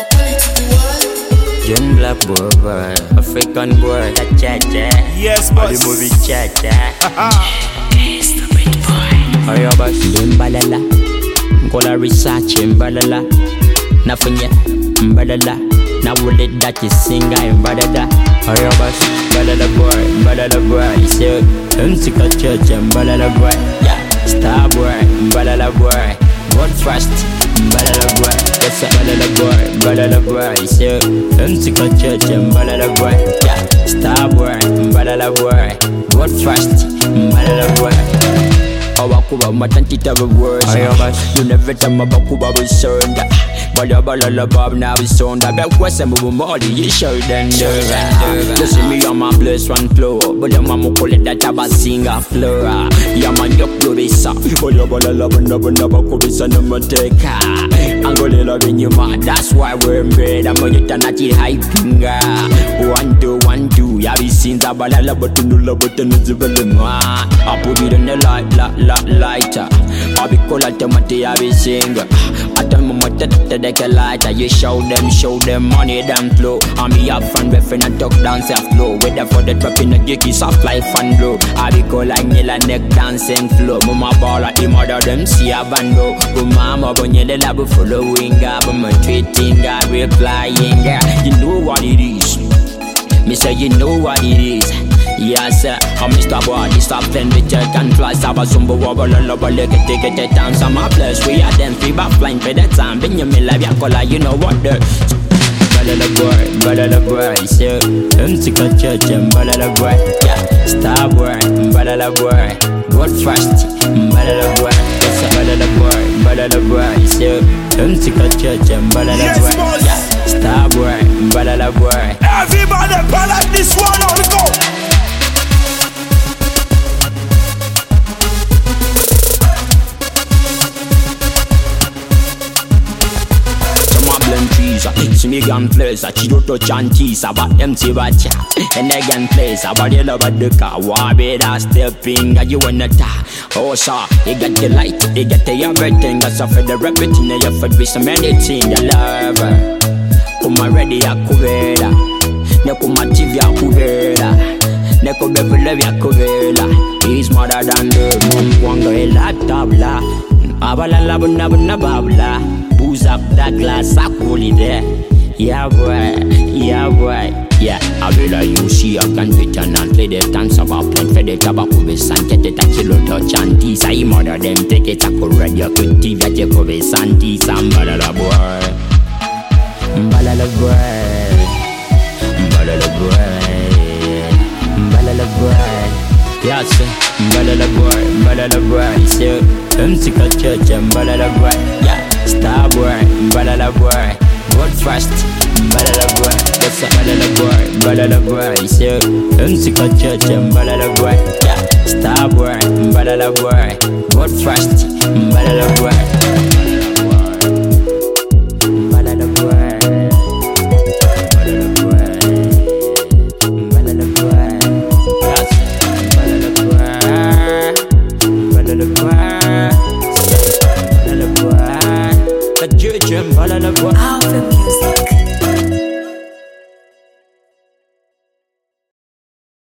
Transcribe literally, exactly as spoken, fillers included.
Young black boy, boy, African boy, cha cha cha. Yes, All boss. the movie cha cha. It's the beat boy. Hurry up, boss. Mbalala, Gola research, mbalala. Nafunya, mbalala. Now will it that you sing, I'm mbalala. Hurry up, boss. Mbalala boy, mbalala boy. Say, I'm sick of church, mbalala boy. Yeah, star boy, mbalala boy. God first, mbalala boy. What's up, mbalala boy, mbalala boy. Say, I'm sick of church, mbalala boy. Yeah, star boy, mbalala boy. God first, mbalala boy. Awakuba matantita words. You never tell me about Kuba was sound. Bala bala la bob now is sound. I bet what's a move more you show them nerve. You see me on my place one floor. But your mama call it that I sing a flora. Yeah man you blow this up. Bala bala la bala bala bala kubisa no mateka. I'm gonna love in your man. That's why we're in bed. I'm gonna turn at it high finger. One two one two. Yeah we seen that bala la but no la but no zibelema. I put it on the light light light lighter. I be call at the mate I be sing. I tell my mate that they can lighter. You show them show them money them flow. I'm me up front referring and talk dance a flow. Whether for the trap in the gig is soft life and low. I be call like nail and neck dancing flow. Mama ball at the mother them see a bando. Go mama when you love following up. I'm a tweeting I replying. You know what it is. Me say you know what it is. Yes sir, I'm Mister Body. Stop playing with your can fly. Saba sumbo wobble all over. Look at take it dance. I'm a place. We are them free back flying for the time. Been your me love your color. You know what the Balala boy, balala boy. So I'm sick of church and balala boy. Yeah, star boy, balala boy. God first, balala boy. Yes, balala boy, balala boy. So I'm sick of church and balala Yes, boy. boss. Yeah, star boy, balala boy. Everybody pull like this one on the go. See me gun place, I chido to chanties about empty bacha. And again place, about the love of the car. Wabi that stepping, you wanna ta. Oh, sir, you got the light, you got the everything. That's off for the repeating, you for be some anything. You love her. Come ready, I cover. Nekuma T V, I cover. Neko bevel, I cover. He's smarter than the moon. Wanga a laptop la. Abala labuna babla. Booze up that glass, I pull it there. Yeah boy, yeah boy, yeah. I will like you see I can fit and play the dance about plant for the tobacco with Sanchez, a kilo touch and tease. I mother them take it up already. You could T V at your cover Santi, Sambalala boy. Mbalala boy, Mbalala boy, Mbalala boy. Yes, Mbalala boy, Mbalala boy. So, I'm sick of church and Mbalala boy. Yeah, star boy, Mbalala boy. God first, Mbalala boy. What's up, Mbalala boy, Mbalala boy. So, I'm sick of church and Mbalala boy. Yeah, star boy, Mbalala boy. God first, Mbalala boy.